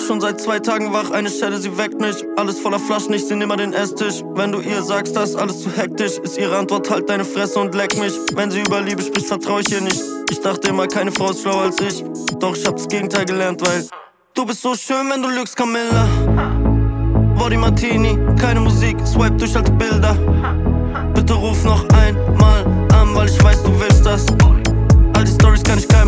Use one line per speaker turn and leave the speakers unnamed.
Schon seit 2 Tagen wach, eine Schelle, sie weckt mich. Alles voller Flaschen, ich seh nimmer den Esstisch. Wenn du ihr sagst, das ist alles zu hektisch, ist ihre Antwort, halt deine Fresse und leck mich. Wenn sie über Liebe spricht, vertrau ich ihr nicht. Ich dachte immer, keine Frau ist schlauer als ich. Doch ich hab das Gegenteil gelernt, weil du bist so schön, wenn du lügst, Camilla. Body Martini, keine Musik, swipe durch alte Bilder. Bitte ruf noch einmal an, weil ich weiß, du willst das. All die Storys kann ich gar